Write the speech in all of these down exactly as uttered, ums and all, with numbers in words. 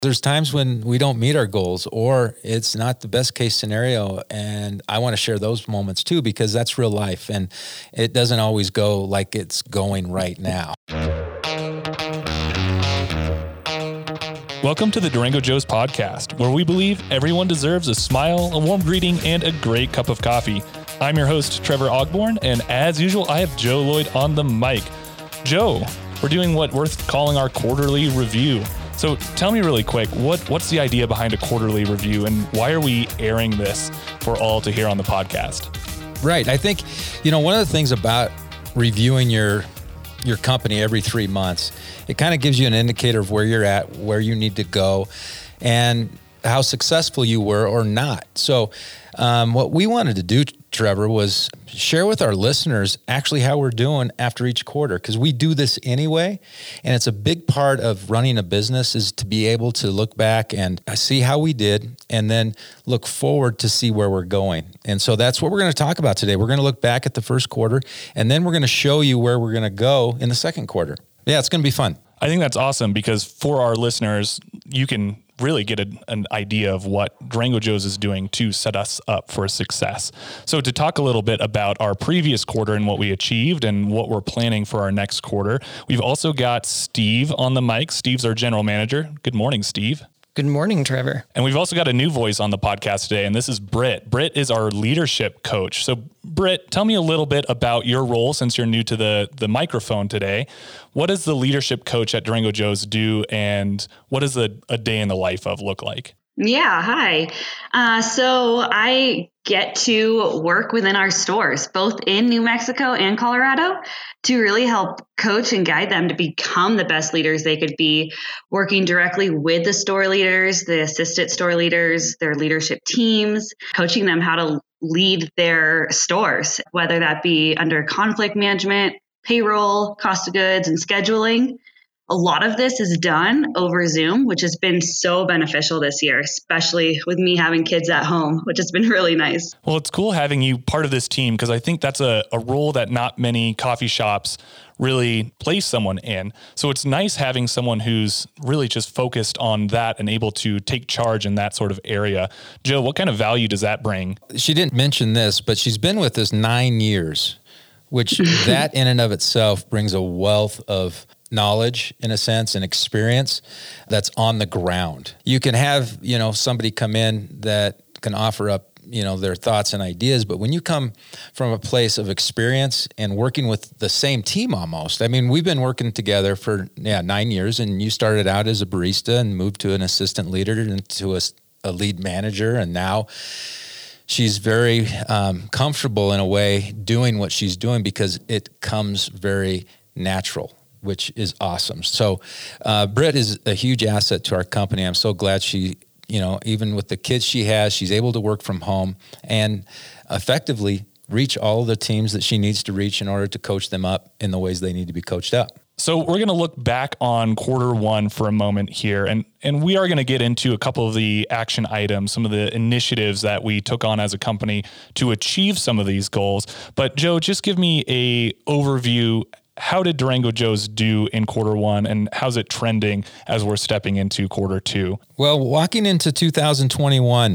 There's times when we don't meet our goals or it's not the best case scenario. And I want to share those moments too, because that's real life and it doesn't always go like it's going right now. Welcome to the Durango Joe's podcast, where we believe everyone deserves a smile, a warm greeting, and a great cup of coffee. I'm your host, Trevor Ogborn, and as usual, I have Joe Lloyd on the mic. Joe, we're doing what we're calling our quarterly review. So tell me really quick, what what's the idea behind a quarterly review and why are we airing this for all to hear on the podcast? Right. I think, you know, one of the things about reviewing your your company every three months, it kind of gives you an indicator of where you're at, where you need to go, and how successful you were or not. So um, what we wanted to do, Trevor, was share with our listeners actually how we're doing after each quarter, because we do this anyway. And it's a big part of running a business is to be able to look back and see how we did and then look forward to see where we're going. And so that's what we're going to talk about today. We're going to look back at the first quarter, and then we're going to show you where we're going to go in the second quarter. Yeah, it's going to be fun. I think that's awesome because for our listeners, you can really get a, an idea of what Durango Joe's is doing to set us up for success. So to talk a little bit about our previous quarter and what we achieved and what we're planning for our next quarter, we've also got Steve on the mic. Steve's our general manager. Good morning, Steve. Good morning, Trevor. And we've also got a new voice on the podcast today, and this is Britt. Britt is our leadership coach. So Britt, tell me a little bit about your role since you're new to the, the microphone today. What does the leadership coach at Durango Joe's do, and what does a, a day in the life of look like? Yeah, hi. Uh, so I get to work within our stores, both in New Mexico and Colorado, to really help coach and guide them to become the best leaders they could be, working directly with the store leaders, the assistant store leaders, their leadership teams, coaching them how to lead their stores, whether that be under conflict management, payroll, cost of goods, and scheduling. A lot of this is done over Zoom, which has been so beneficial this year, especially with me having kids at home, which has been really nice. Well, it's cool having you part of this team because I think that's a, a role that not many coffee shops really place someone in. So it's nice having someone who's really just focused on that and able to take charge in that sort of area. Joe, what kind of value does that bring? She didn't mention this, but she's been with us nine years, which that in and of itself brings a wealth of knowledge in a sense and experience that's on the ground. You can have, you know, somebody come in that can offer up, you know, their thoughts and ideas, but when you come from a place of experience and working with the same team almost, I mean, we've been working together for yeah nine years and you started out as a barista and moved to an assistant leader and to a, a lead manager, and now she's very um, comfortable in a way doing what she's doing because it comes very natural, which is awesome. So uh, Britt is a huge asset to our company. I'm so glad she, you know, even with the kids she has, she's able to work from home and effectively reach all of the teams that she needs to reach in order to coach them up in the ways they need to be coached up. So we're going to look back on quarter one for a moment here, and and we are going to get into a couple of the action items, some of the initiatives that we took on as a company to achieve some of these goals. But Joe, just give me a overview. How did Durango Joe's do in quarter one, and how's it trending as we're stepping into quarter two? Well, walking into two thousand twenty-one,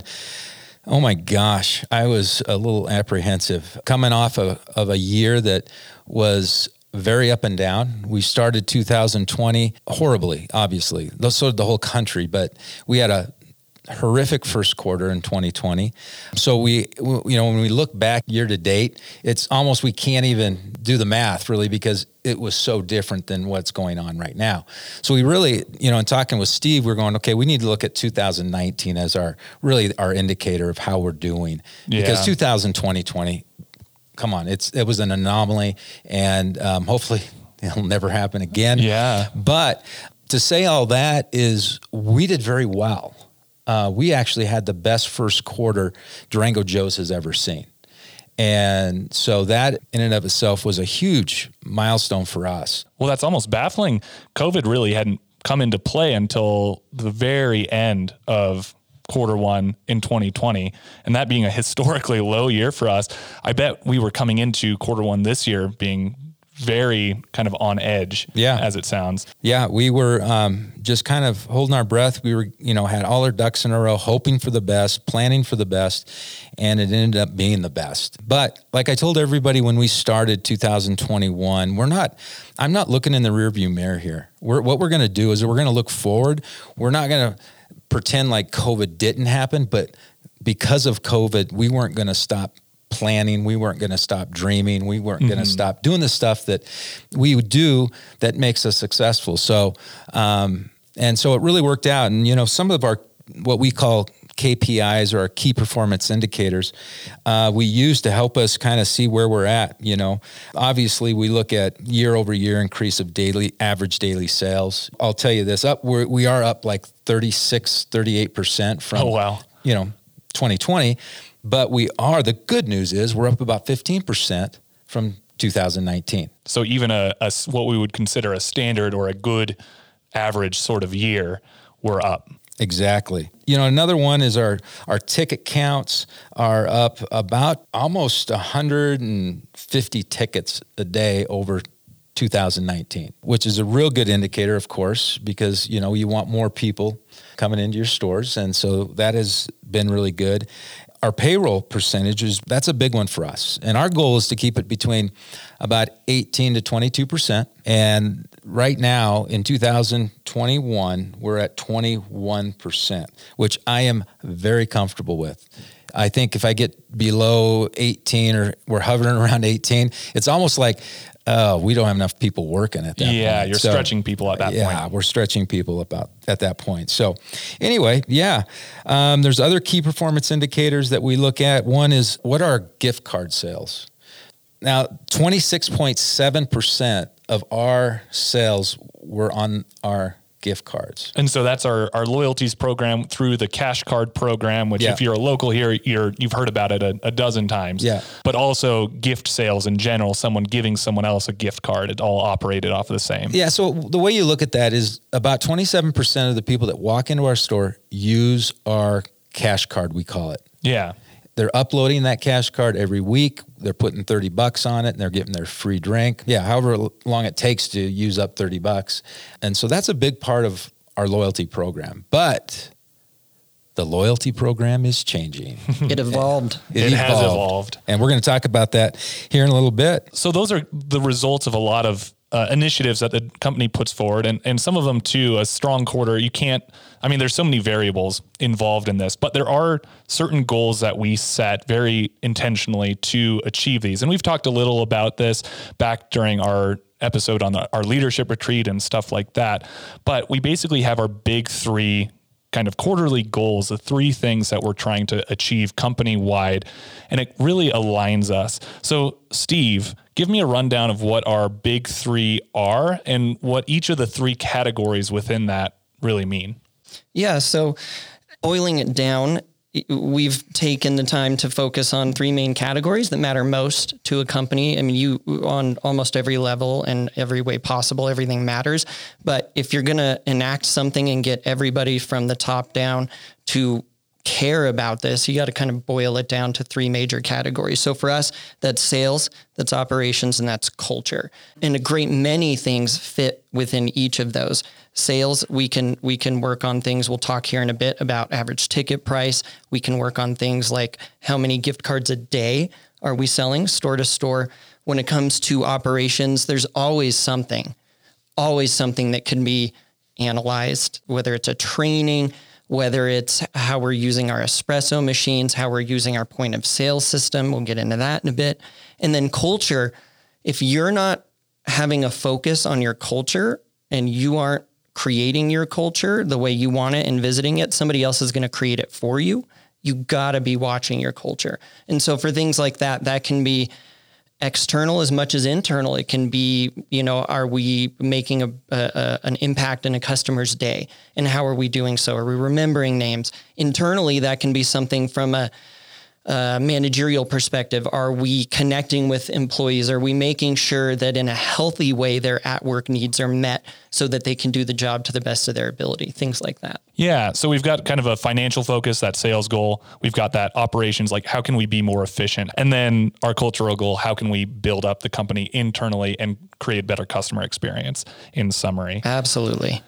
oh my gosh, I was a little apprehensive coming off of, of a year that was very up and down. We started two thousand twenty horribly, obviously, so did the whole country, but we had a horrific first quarter in twenty twenty. So we, you know, when we look back year to date, it's almost, we can't even do the math really because it was so different than what's going on right now. So we really, you know, in talking with Steve, we're going, okay, we need to look at two thousand nineteen as our, really our indicator of how we're doing. Yeah. Because two thousand twenty, come on, it's, it was an anomaly and um, hopefully it'll never happen again. Yeah. But to say all that is we did very well. Uh, we actually had the best first quarter Durango Joe's has ever seen. And so that in and of itself was a huge milestone for us. Well, that's almost baffling. COVID really hadn't come into play until the very end of quarter one in twenty twenty. And that being a historically low year for us, I bet we were coming into quarter one this year being very kind of on edge, yeah. as it sounds. Yeah, we were um, just kind of holding our breath. We were, you know, had all our ducks in a row, hoping for the best, planning for the best, and it ended up being the best. But like I told everybody when we started two thousand twenty-one, we're not, I'm not looking in the rearview mirror here. We're, what we're going to do is we're going to look forward. We're not going to pretend like COVID didn't happen, but because of COVID, we weren't going to stop planning. We weren't going to stop dreaming. We weren't mm-hmm. going to stop doing the stuff that we would do that makes us successful. So, um, and so it really worked out. And, you know, some of our, what we call K P Is or our key performance indicators, uh, we use to help us kind of see where we're at. You know, obviously we look at year over year increase of daily average daily sales. I'll tell you this, up, we're, we are up like thirty-six, thirty-eight percent from, oh, wow. you know, twenty twenty. But we are, the good news is we're up about fifteen percent from two thousand nineteen. So even a, a what we would consider a standard or a good average sort of year, we're up. Exactly. You know, another one is our, our ticket counts are up about almost one hundred fifty tickets a day over two thousand nineteen, which is a real good indicator, of course, because, you know, you want more people coming into your stores. And so that has been really good. Our payroll percentages, that's a big one for us. And our goal is to keep it between about eighteen to twenty-two percent. And right now in two thousand twenty-one, we're at twenty-one percent, which I am very comfortable with. I think if I get below eighteen or we're hovering around eighteen, it's almost like, oh, we don't have enough people working at that yeah, point. Yeah, you're so, stretching people at that yeah, point. Yeah, we're stretching people about at that point. So anyway, yeah, um, there's other key performance indicators that we look at. One is, what are our gift card sales? Now, twenty-six point seven percent of our sales were on our gift cards. And so that's our, our loyalties program through the cash card program, which yeah. if you're a local here, you're, you've heard about it a, a dozen times, yeah. but also gift sales in general, someone giving someone else a gift card, it all operated off of the same. Yeah. So the way you look at that is about twenty-seven percent of the people that walk into our store use our cash card, we call it. Yeah. They're uploading that cash card every week. They're putting thirty bucks on it and they're getting their free drink. Yeah. However long it takes to use up thirty bucks. And so that's a big part of our loyalty program, but the loyalty program is changing. It evolved. It, it evolved. has evolved. And we're going to talk about that here in a little bit. So those are the results of a lot of uh, initiatives that the company puts forward. And, and some of them too, a strong quarter, you can't, I mean, there's so many variables involved in this, but there are certain goals that we set very intentionally to achieve these. And we've talked a little about this back during our episode on the, our leadership retreat and stuff like that. But we basically have our big three kind of quarterly goals, the three things that we're trying to achieve company-wide, and it really aligns us. So Steve, give me a rundown of what our big three are and what each of the three categories within that really mean. Yeah, so boiling it down, we've taken the time to focus on three main categories that matter most to a company. I mean, you on almost every level and every way possible, everything matters. But if you're going to enact something and get everybody from the top down to care about this, you got to kind of boil it down to three major categories. So for us, that's sales, that's operations, and that's culture. And a great many things fit within each of those. Sales, we can we can work on things. We'll talk here in a bit about average ticket price. We can work on things like how many gift cards a day are we selling store to store. When it comes to operations, there's always something, always something that can be analyzed, whether it's a training, whether it's how we're using our espresso machines, how we're using our point of sale system. We'll get into that in a bit. And then culture, if you're not having a focus on your culture and you aren't creating your culture the way you want it and visiting it, somebody else is going to create it for you. You got to be watching your culture. And so for things like that, that can be external as much as internal. It can be, you know, are we making a, a an impact in a customer's day? And how are we doing so? Are we remembering names? Internally, that can be something from a uh, managerial perspective? Are we connecting with employees? Are we making sure that in a healthy way their at-work needs are met so that they can do the job to the best of their ability? Things like that. Yeah. So we've got kind of a financial focus, that sales goal. We've got that operations, like how can we be more efficient? And then our cultural goal, how can we build up the company internally and create better customer experience, in summary? Absolutely.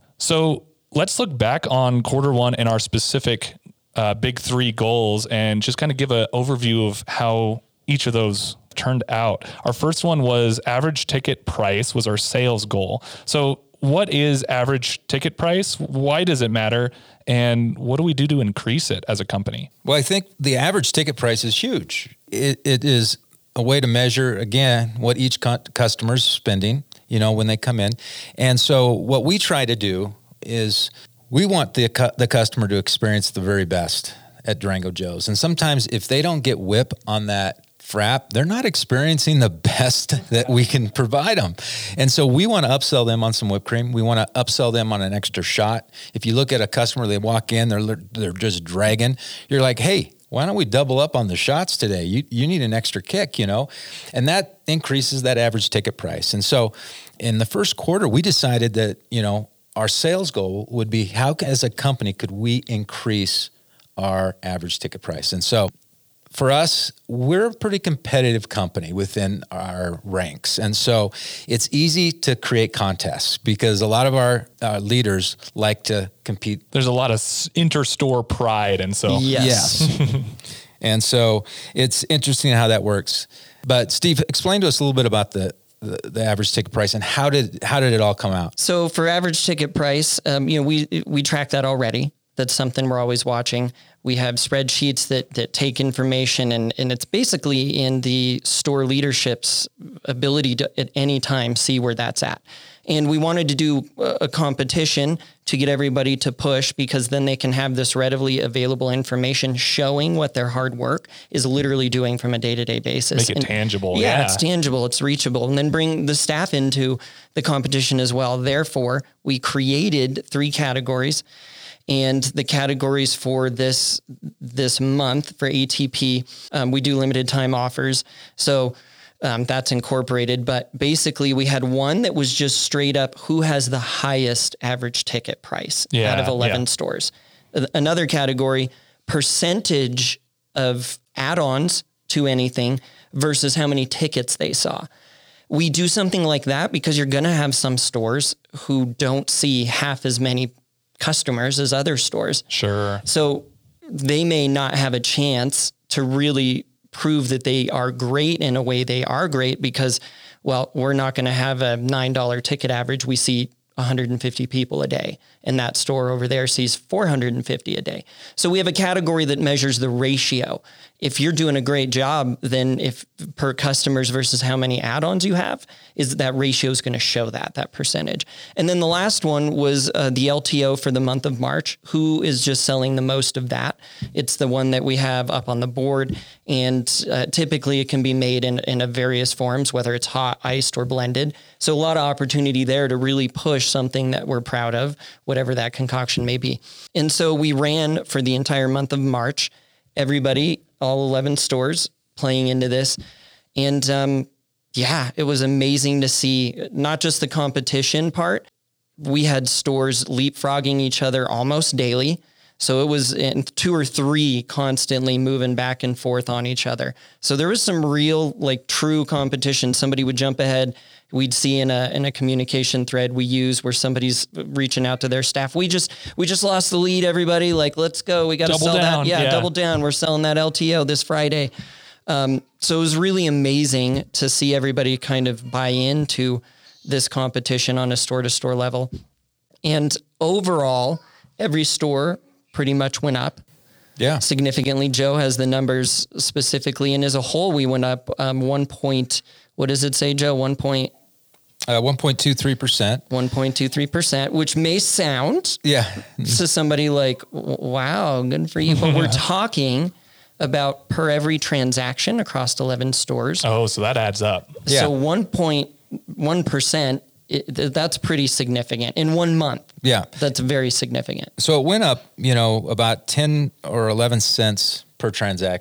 So let's look back on quarter one and our specific uh, big three goals and just kind of give an overview of how each of those turned out. Our first one was average ticket price was our sales goal. So what is average ticket price? Why does it matter? And what do we do to increase it as a company? Well, I think the average ticket price is huge. It, it is a way to measure, again, what each cu- customer is spending, you know, when they come in. And so what we try to do is we want the cu- the customer to experience the very best at Durango Joe's. And sometimes if they don't get whip on that frap, they're not experiencing the best that we can provide them. And so we want to upsell them on some whipped cream. We want to upsell them on an extra shot. If you look at a customer, they walk in, they're they're just dragging. You're like, hey, why don't we double up on the shots today? You you need an extra kick, you know? And that increases that average ticket price. And so in the first quarter, we decided that, you know, our sales goal would be how, as a company, could we increase our average ticket price? And so for us, we're a pretty competitive company within our ranks. And so it's easy to create contests because a lot of our uh, leaders like to compete. There's a lot of inter-store pride. And so, yes. yes. And so it's interesting how that works. But Steve, explain to us a little bit about the The, the average ticket price and how did how did it all come out? So for average ticket price, um, you know, we we track that already. That's something we're always watching. We have spreadsheets that that take information, and and it's basically in the store leadership's ability to at any time see where that's at. And we wanted to do a competition to get everybody to push, because then they can have this readily available information showing what their hard work is literally doing from a day-to-day basis. Make it and tangible. Yeah, yeah, it's tangible, it's reachable, and then bring the staff into the competition as well. Therefore, we created three categories, and the categories for this this month for A T P, um, we do limited time offers. So Um, that's incorporated, but basically we had one that was just straight up who has the highest average ticket price yeah, out of eleven yeah. stores. Another category, percentage of add-ons to anything versus how many tickets they saw. We do something like that because you're going to have some stores who don't see half as many customers as other stores. Sure. So they may not have a chance to really prove that they are great in a way they are great because, well, we're not going to have a nine dollar ticket average. We see one hundred fifty people a day, and that store over there sees four hundred fifty a day. So we have a category that measures the ratio. If you're doing a great job, then if per customers versus how many add-ons you have, is that ratio is going to show that, that percentage. And then the last one was uh, the L T O for the month of March. Who is just selling the most of that? It's the one that we have up on the board. And uh, typically it can be made in, in a various forms, whether it's hot, iced, or blended. So a lot of opportunity there to really push something that we're proud of, whatever that concoction may be. And so we ran for the entire month of March, everybody, all eleven stores playing into this. And um, yeah, it was amazing to see not just the competition part. We had stores leapfrogging each other almost daily. So it was in two or three constantly moving back and forth on each other. So there was some real, like, true competition. Somebody would jump ahead. We'd see in a in a communication thread we use where somebody's reaching out to their staff. We just we just lost the lead, everybody. Like, let's go. We got to sell down. that. Yeah, yeah, double down. We're selling that L T O this Friday. Um, so it was really amazing to see everybody kind of buy into this competition on a store-to-store level. And overall, every store pretty much went up. Yeah. Significantly. Joe has the numbers specifically, and as a whole, we went up um, one point. What does it say, Joe? One point. Uh, one point two three percent. one point two three percent, which may sound Yeah. to somebody like, wow, good for you. But we're talking about per every transaction across eleven stores. Oh, so that adds up. Yeah. So one point one percent, that's pretty significant in one month. Yeah. That's very significant. So it went up, you know, about ten or eleven cents per transaction.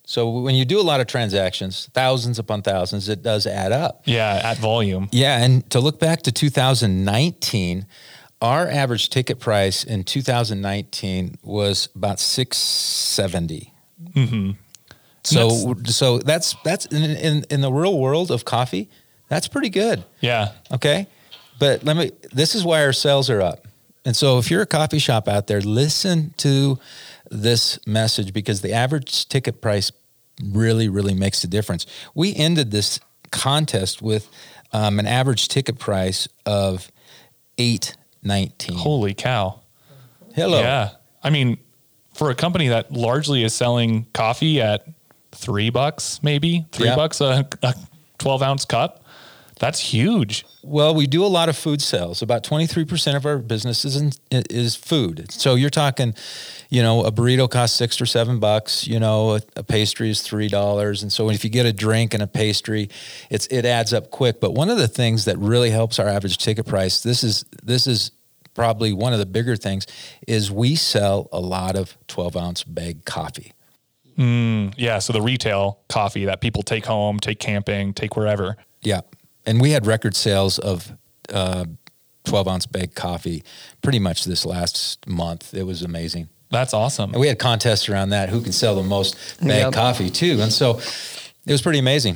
So when you do a lot of transactions, thousands upon thousands, it does add up. Yeah, at volume. Yeah, and to look back to two thousand nineteen, our average ticket price in two thousand nineteen was about six seventy. Mm-hmm. So That's, so that's that's in, in in the real world of coffee, that's pretty good. Yeah. Okay. But let me, this is why our sales are up. And so if you're a coffee shop out there, listen to this message, because the average ticket price really, really makes a difference. We ended this contest with um, an average ticket price of eight nineteen. Holy cow. Hello. Yeah. I mean, for a company that largely is selling coffee at three bucks, maybe three Yeah. bucks a, a twelve ounce cup, that's huge. Well, we do a lot of food sales. About twenty-three percent of our business is in, is food. So you're talking, you know, a burrito costs six or seven bucks. You know, a, a pastry is three dollars. And so if you get a drink and a pastry, it's it adds up quick. But one of the things that really helps our average ticket price, this is this is probably one of the bigger things, is we sell a lot of twelve ounce bag coffee. Mm, yeah. So the retail coffee that people take home, take camping, take wherever. Yeah. And we had record sales of uh, twelve ounce bag coffee pretty much this last month. It was amazing. That's awesome. And we had contests around that, who can sell the most bag Yep. coffee too. And so it was pretty amazing.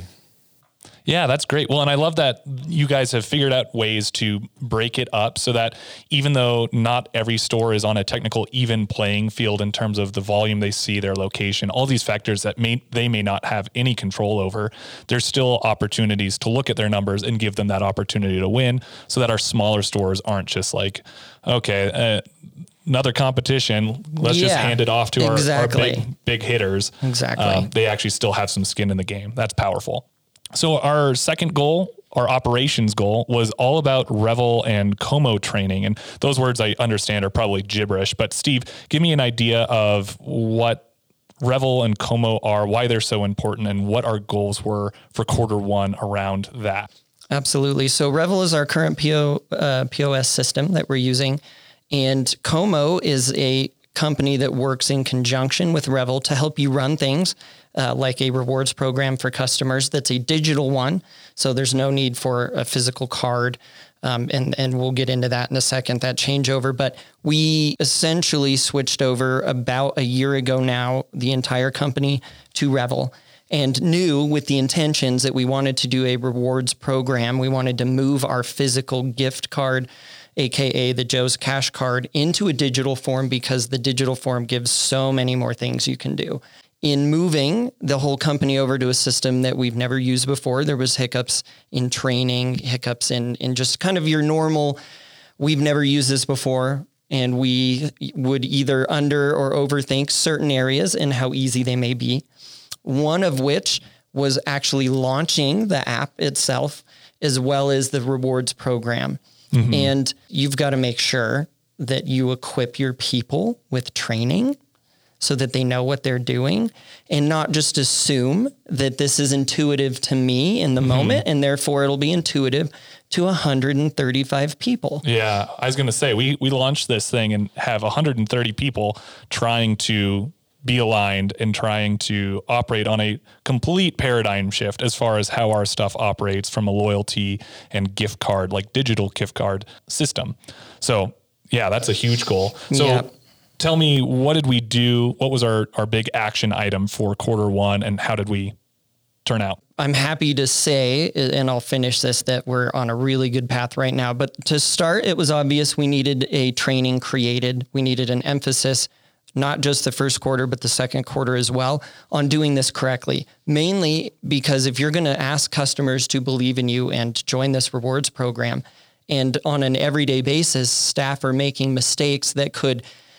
Yeah, that's great. Well, and I love that you guys have figured out ways to break it up so that even though not every store is on a technical even playing field in terms of the volume they see, their location, all these factors that may they may not have any control over, there's still opportunities to look at their numbers and give them that opportunity to win, so that our smaller stores aren't just like, okay, uh, another competition, let's just Yeah, hand it off to our, our exactly. big big hitters. Exactly. Um, they actually still have some skin in the game. That's powerful. So our second goal, our operations goal, was all about Revel and Como training. And those words I understand are probably gibberish, but Steve, give me an idea of what Revel and Como are, why they're so important, and what our goals were for quarter one around that. Absolutely. So Revel is our current P O, uh, P O S system that we're using. And Como is a company that works in conjunction with Revel to help you run things uh, like a rewards program for customers. That's a digital one. So there's no need for a physical card. Um, and, and we'll get into that in a second, that changeover. But we essentially switched over about a year ago now, the entire company to Revel, and knew with the intentions that we wanted to do a rewards program. We wanted to move our physical gift card, A K A the Joe's Cash card, into a digital form, because the digital form gives so many more things you can do. In moving the whole company over to a system that we've never used before, there was hiccups in training, hiccups in, in just kind of your normal, we've never used this before, and we would either under or overthink certain areas and how easy they may be. One of which was actually launching the app itself, as well as the rewards program. Mm-hmm. And you've got to make sure that you equip your people with training so that they know what they're doing, and not just assume that this is intuitive to me in the mm-hmm. moment, and therefore it'll be intuitive to one hundred thirty-five people. Yeah, I was going to say, we we launched this thing and have one hundred thirty people trying to be aligned and trying to operate on a complete paradigm shift as far as how our stuff operates from a loyalty and gift card, like digital gift card system. So yeah, that's a huge goal. So yeah. Tell me, what did we do? What was our, our big action item for quarter one, and how did we turn out? I'm happy to say, and I'll finish this, that we're on a really good path right now. But to start, it was obvious we needed a training created. We needed an emphasis, not just the first quarter, but the second quarter as well, on doing this correctly. Mainly because if you're going to ask customers to believe in you and join this rewards program, and on an everyday basis, staff are making mistakes that could,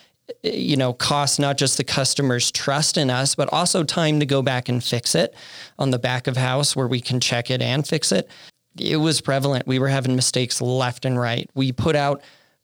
you know, cost not just the customer's trust in us, but also time to go back and fix it on the back of house where we can check it and fix it. It was prevalent. We were having mistakes left and right. We put out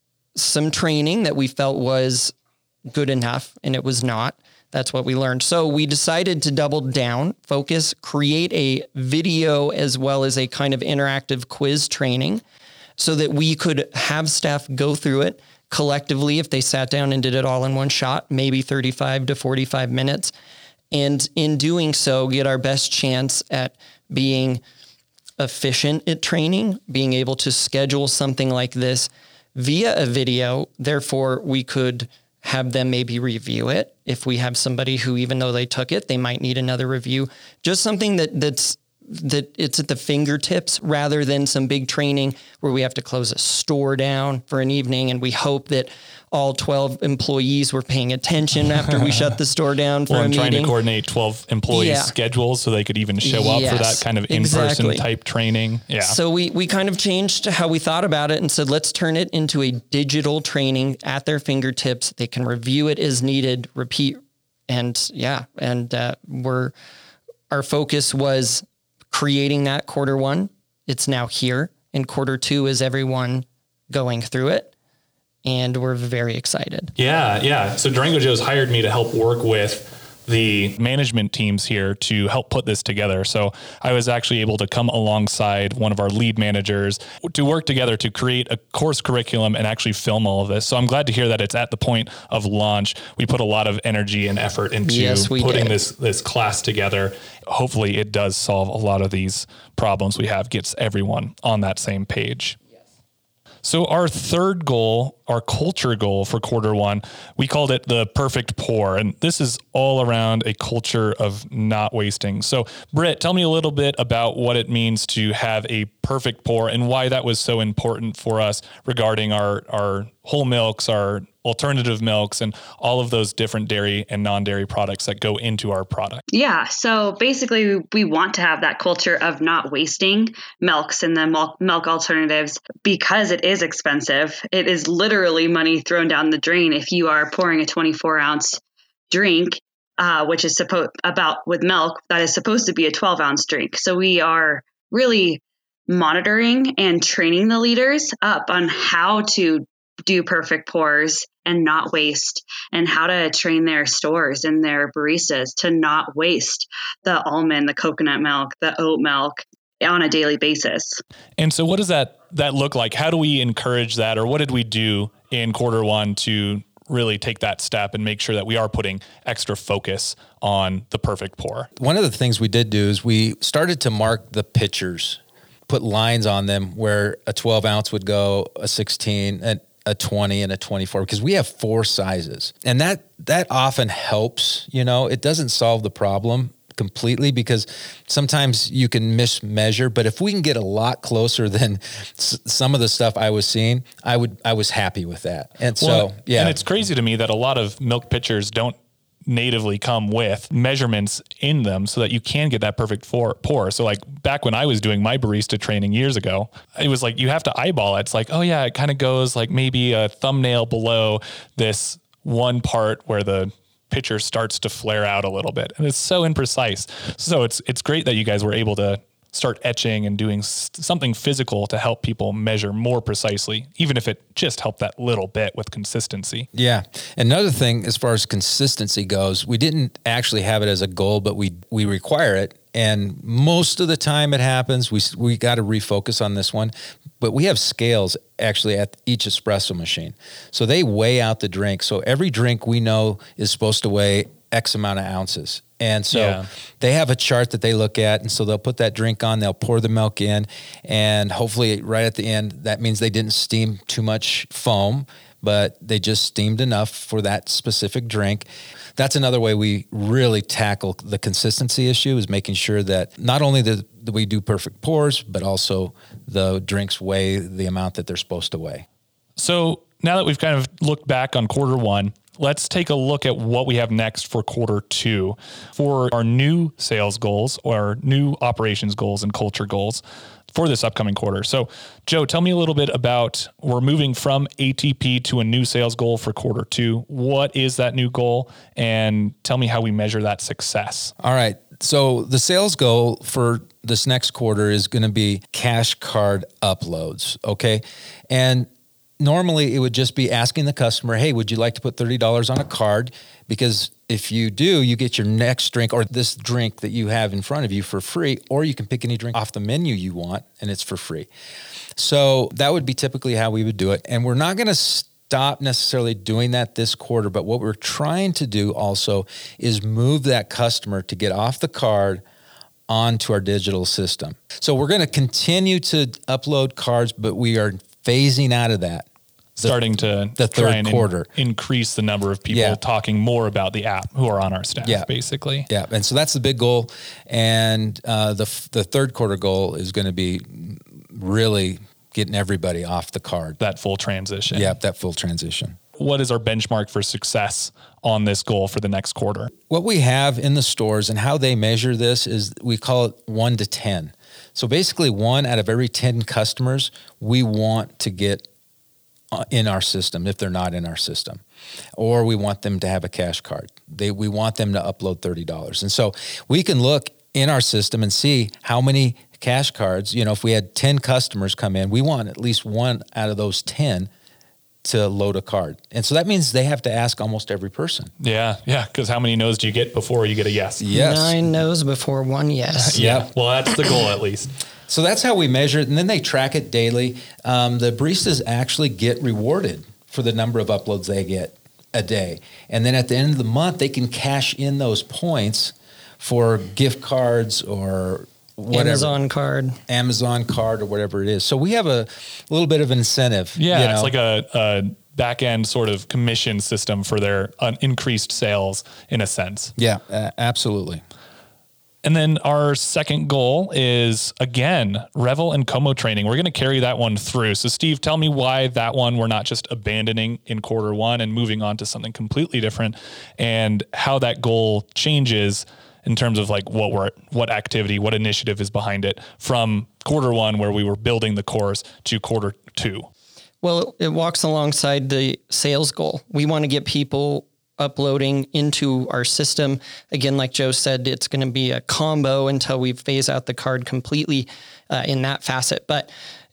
some training that we felt was good enough, and it was not. That's what we learned. So we decided to double down, focus, create a video as well as a kind of interactive quiz training so that we could have staff go through it collectively if they sat down and did it all in one shot, maybe thirty-five to forty-five minutes, And in doing so, get our best chance at being efficient at training, being able to schedule something like this via a video. Therefore, we could have them maybe review it. If we have somebody who, even though they took it, they might need another review. Just something that that's that it's at the fingertips rather than some big training where we have to close a store down for an evening and we hope that all twelve employees were paying attention after we shut the store down for well, a I'm meeting. Trying to coordinate twelve employees' Yeah. schedules so they could even show Yes, up for that kind of in-person exactly. type training. Yeah. So we, we kind of changed how we thought about it and said, let's turn it into a digital training at their fingertips. They can review it as needed, repeat. And yeah, and uh, we're, our focus was creating that quarter one. It's now here. And quarter two is everyone going through it. And we're very excited. Yeah, yeah. So Durango Joe's hired me to help work with the management teams here to help put this together. So I was actually able to come alongside one of our lead managers to work together to create a course curriculum and actually film all of this. So I'm glad to hear that it's at the point of launch. We put a lot of energy and effort into Yes, we putting did. this this class together. Hopefully it does solve a lot of these problems we have, gets everyone on that same page. So our third goal, our culture goal for quarter one, we called it the perfect pour. And this is all around a culture of not wasting. So Britt, tell me a little bit about what it means to have a perfect pour and why that was so important for us regarding our, our whole milks, our alternative milks, and all of those different dairy and non-dairy products that go into our product. Yeah. So basically, we want to have that culture of not wasting milks and the milk, milk alternatives because it is expensive. It is literally money thrown down the drain if you are pouring a twenty-four ounce drink, uh, which is supposed about with milk that is supposed to be a twelve ounce drink. So we are really monitoring and training the leaders up on how to do perfect pours and not waste, and how to train their stores and their baristas to not waste the almond, the coconut milk, the oat milk on a daily basis. And so what does that, that look like? How do we encourage that? Or what did we do in quarter one to really take that step and make sure that we are putting extra focus on the perfect pour? One of the things we did do is we started to mark the pitchers, put lines on them where a twelve ounce would go, a sixteen, and a twenty and a twenty-four, because we have four sizes. And that that often helps, you know, it doesn't solve the problem completely because sometimes you can mismeasure, but if we can get a lot closer than s- some of the stuff I was seeing, I would I was happy with that. And so, Well, yeah. And it's crazy to me that a lot of milk pitchers don't natively come with measurements in them so that you can get that perfect pour. pour. So like back when I was doing my barista training years ago, it was like, you have to eyeball it. It's like, oh yeah, it kind of goes like maybe a thumbnail below this one part where the pitcher starts to flare out a little bit. And it's so imprecise. So it's, it's great that you guys were able to start etching and doing s- something physical to help people measure more precisely, even if it just helped that little bit with consistency. Yeah. Another thing, as far as consistency goes, we didn't actually have it as a goal, but we we require it. And most of the time it happens. We we got to refocus on this one. But we have scales actually at each espresso machine. So they weigh out the drink. So every drink we know is supposed to weigh X amount of ounces. And so Yeah. they have a chart that they look at. And so they'll put that drink on, they'll pour the milk in. And hopefully right at the end, that means they didn't steam too much foam, but they just steamed enough for that specific drink. That's another way we really tackle the consistency issue, is making sure that not only that we do perfect pours, but also the drinks weigh the amount that they're supposed to weigh. So now that we've kind of looked back on quarter one, let's take a look at what we have next for quarter two for our new sales goals or new operations goals and culture goals for this upcoming quarter. So Joe, tell me a little bit about, we're moving from A T P to a new sales goal for quarter two. What is that new goal? And tell me how we measure that success. All right. So the sales goal for this next quarter is going to be cash card uploads. Okay. And normally it would just be asking the customer, hey, would you like to put thirty dollars on a card? Because if you do, you get your next drink or this drink that you have in front of you for free, or you can pick any drink off the menu you want and it's for free. So that would be typically how we would do it. And we're not going to stop necessarily doing that this quarter, but what we're trying to do also is move that customer to get off the card onto our digital system. So we're going to continue to upload cards, but we are phasing out of that. The, Starting to the third try and quarter in, increase the number of people yeah. talking more about the app who are on our staff, yeah. basically. Yeah, and so that's the big goal. And uh, the the third quarter goal is going to be really getting everybody off the card. That full transition. Yeah, that full transition. What is our benchmark for success on this goal for the next quarter? What we have in the stores and how they measure this is we call it one to ten. So basically one out of every ten customers we want to get in our system if they're not in our system, or we want them to have a cash card. They we want them to upload thirty dollars. And so we can look in our system and see how many cash cards, you know, if we had ten customers come in, we want at least one out of those ten to load a card. And so that means they have to ask almost every person. Yeah, yeah, because how many no's do you get before you get a yes? Yes. Nine no's before one yes. Yeah, well, that's the goal at least. So that's how we measure it, and then they track it daily. Um, the baristas actually get rewarded for the number of uploads they get a day. And then at the end of the month, they can cash in those points for gift cards or whatever. Amazon card. Amazon card or whatever it is. So we have a little bit of an incentive. Yeah, you know? it's like a, a back-end sort of commission system for their uh, increased sales in a sense. Yeah, uh, absolutely. And then our second goal is, again, Revel and Como training. We're going to carry that one through. So Steve, tell me why that one we're not just abandoning in quarter one and moving on to something completely different, and how that goal changes in terms of like what we're, what activity, what initiative is behind it from quarter one where we were building the course to quarter two. Well, it walks alongside the sales goal. We want to get people uploading into our system. Again, like Joe said, it's going to be a combo until we phase out the card completely uh, in that facet. But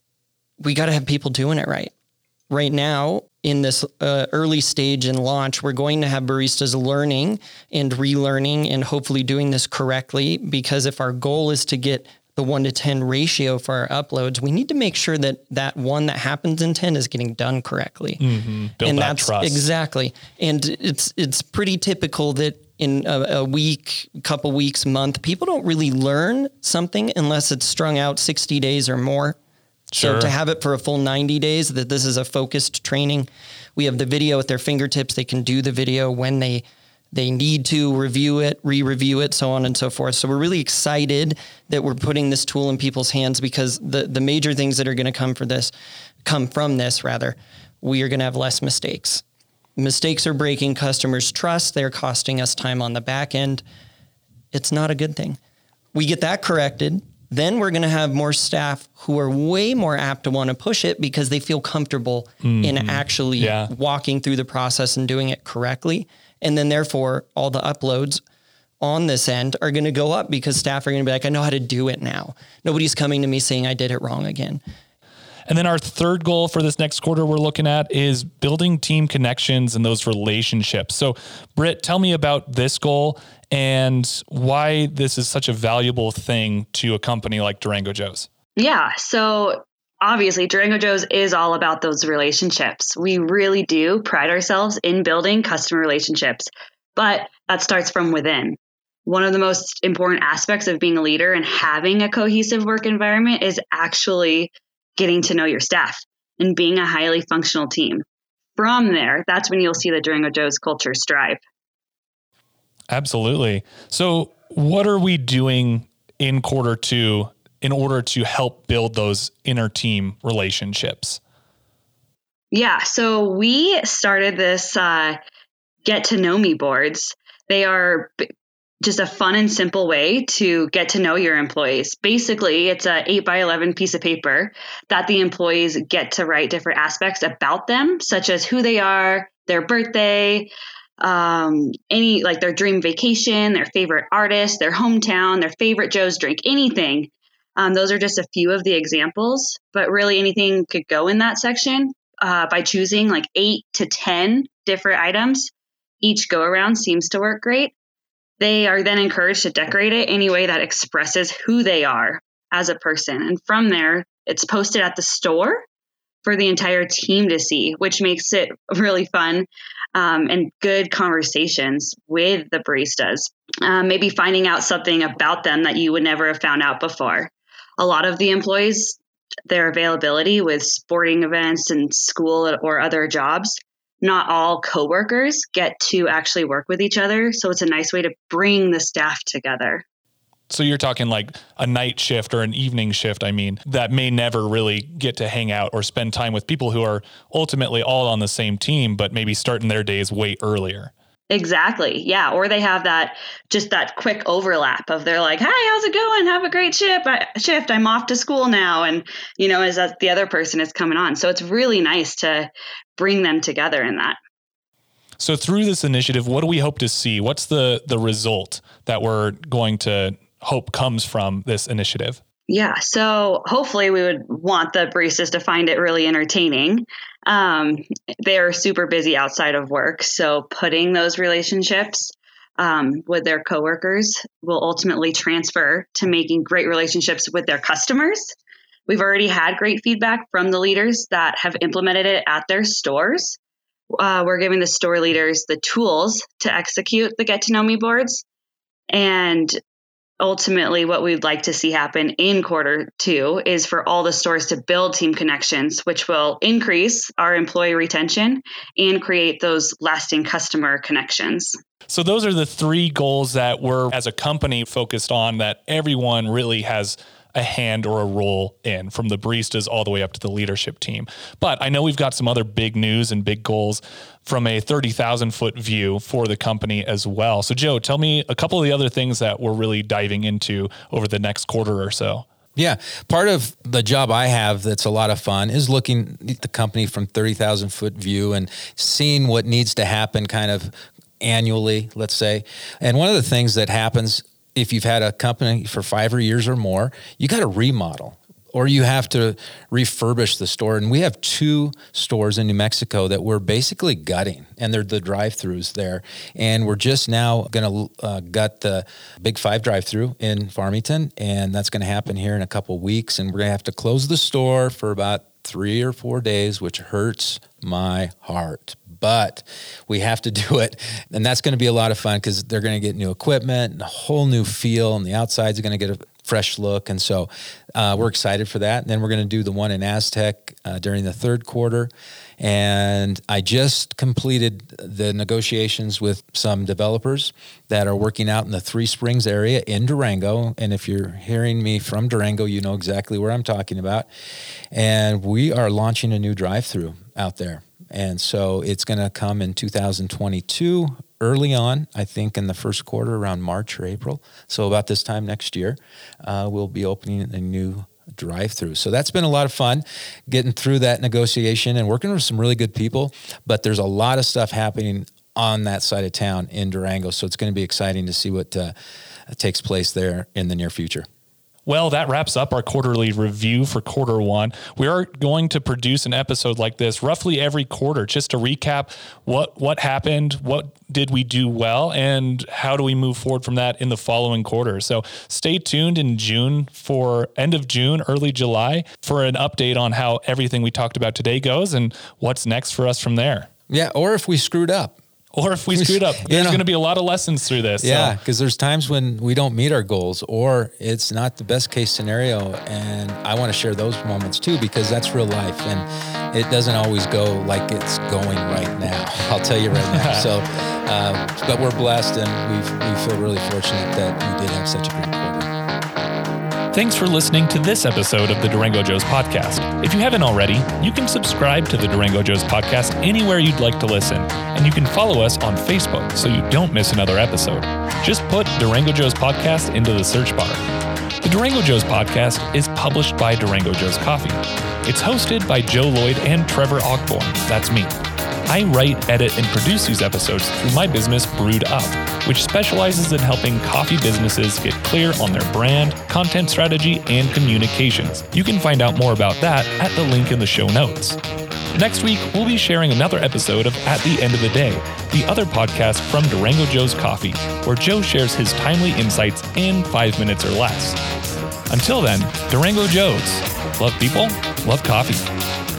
we got to have people doing it right. Right now, in this uh, early stage in launch, we're going to have baristas learning and relearning and hopefully doing this correctly, because if our goal is to get the one to ten ratio for our uploads, we need to make sure that that one that happens in ten is getting done correctly. Mm-hmm. Build and that that's trust. Exactly. And it's, it's pretty typical that in a, a week, couple weeks, month, people don't really learn something unless it's strung out sixty days or more. Sure. So to have it for a full ninety days, that this is a focused training. We have the video at their fingertips. They can do the video when they They need to review it, re-review it, so on and so forth. So we're really excited that we're putting this tool in people's hands, because the, the major things that are going to come for this, come from this rather, we are going to have less mistakes. Mistakes are breaking customers' trust. They're costing us time on the back end. It's not a good thing. We get that corrected. Then we're going to have more staff who are way more apt to want to push it because they feel comfortable mm-hmm. in actually yeah. walking through the process and doing it correctly. And then therefore all the uploads on this end are going to go up because staff are going to be like, I know how to do it now. Nobody's coming to me saying I did it wrong again. And then our third goal for this next quarter we're looking at is building team connections and those relationships. So Britt, tell me about this goal and why this is such a valuable thing to a company like Durango Joe's. Yeah. So obviously, Durango Joe's is all about those relationships. We really do pride ourselves in building customer relationships, but that starts from within. One of the most important aspects of being a leader and having a cohesive work environment is actually getting to know your staff and being a highly functional team. From there, that's when you'll see the Durango Joe's culture strive. Absolutely. So what are we doing in quarter two in order to help build those inner team relationships? Yeah, so we started this uh, get to know me boards. They are b- just a fun and simple way to get to know your employees. Basically, it's a eight by eleven piece of paper that the employees get to write different aspects about them, such as who they are, their birthday, um, any like their dream vacation, their favorite artist, their hometown, their favorite Joe's drink, anything. Um, those are just a few of the examples, but really anything could go in that section uh, by choosing like eight to ten different items. Each go around seems to work great. They are then encouraged to decorate it any way that expresses who they are as a person. And from there, it's posted at the store for the entire team to see, which makes it really fun um, and good conversations with the baristas. Um, maybe finding out something about them that you would never have found out before. A lot of the employees, their availability with sporting events and school or other jobs, not all coworkers get to actually work with each other. So it's a nice way to bring the staff together. So you're talking like a night shift or an evening shift, I mean, that may never really get to hang out or spend time with people who are ultimately all on the same team, but maybe starting their days way earlier. Exactly. Yeah. Or they have that, just that quick overlap of they're like, hi, how's it going? Have a great shift. I, shift. I'm off to school now. And, you know, as that the other person is coming on. So it's really nice to bring them together in that. So through this initiative, what do we hope to see? What's the, the result that we're going to hope comes from this initiative? Yeah. So hopefully we would want the baristas to find it really entertaining. Um, they're super busy outside of work. So putting those relationships um, with their coworkers will ultimately transfer to making great relationships with their customers. We've already had great feedback from the leaders that have implemented it at their stores. Uh, we're giving the store leaders the tools to execute the Get to Know Me boards. And ultimately, what we'd like to see happen in quarter two is for all the stores to build team connections, which will increase our employee retention and create those lasting customer connections. So those are the three goals that we're, as a company, focused on, that everyone really has a hand or a role in, from the baristas all the way up to the leadership team. But I know we've got some other big news and big goals from a thirty thousand foot view for the company as well. So Joe, tell me a couple of the other things that we're really diving into over the next quarter or so. Yeah. Part of the job I have that's a lot of fun is looking at the company from thirty thousand foot view and seeing what needs to happen kind of annually, let's say. And one of the things that happens if you've had a company for five or years or more, you got to remodel or you have to refurbish the store. And we have two stores in New Mexico that we're basically gutting, and they're the drive-throughs there. And we're just now going to uh, gut the Big Five drive-through in Farmington, and that's going to happen here in a couple of weeks. And we're going to have to close the store for about three or four days, which hurts my heart. But we have to do it. And that's going to be a lot of fun because they're going to get new equipment and a whole new feel, and the outsides are going to get a fresh look. And so uh, we're excited for that. And then we're going to do the one in Aztec uh, during the third quarter. And I just completed the negotiations with some developers that are working out in the Three Springs area in Durango. And if you're hearing me from Durango, you know exactly where I'm talking about. And we are launching a new drive-through out there. And so it's going to come in two thousand twenty-two, early on, I think in the first quarter, around March or April. So about this time next year, uh, we'll be opening a new drive-through. So that's been a lot of fun, getting through that negotiation and working with some really good people. But there's a lot of stuff happening on that side of town in Durango. So it's going to be exciting to see what uh, takes place there in the near future. Well, that wraps up our quarterly review for quarter one. We are going to produce an episode like this roughly every quarter, just to recap what what happened, what did we do well, and how do we move forward from that in the following quarter. So stay tuned in June for end of June, early July for an update on how everything we talked about today goes and what's next for us from there. Yeah, or if we screwed up. Or if we screwed up, there's you know, going to be a lot of lessons through this. Yeah, because so. there's times when we don't meet our goals or it's not the best case scenario. And I want to share those moments too, because that's real life. And it doesn't always go like it's going right now. I'll tell you right now. So, uh, but we're blessed and we we feel really fortunate that we did have such a great quarter. Thanks for listening to this episode of the Durango Joe's podcast. If you haven't already, you can subscribe to the Durango Joe's podcast anywhere you'd like to listen, and you can follow us on Facebook so you don't miss another episode. Just put Durango Joe's podcast into the search bar. The Durango Joe's podcast is published by Durango Joe's Coffee. It's hosted by Joe Lloyd and Trevor Ogborn. That's me. I write, edit, and produce these episodes through my business, Brewed Up, which specializes in helping coffee businesses get clear on their brand, content strategy, and communications. You can find out more about that at the link in the show notes. Next week, we'll be sharing another episode of At the End of the Day, the other podcast from Durango Joe's Coffee, where Joe shares his timely insights in five minutes or less. Until then, Durango Joe's. Love people, love coffee.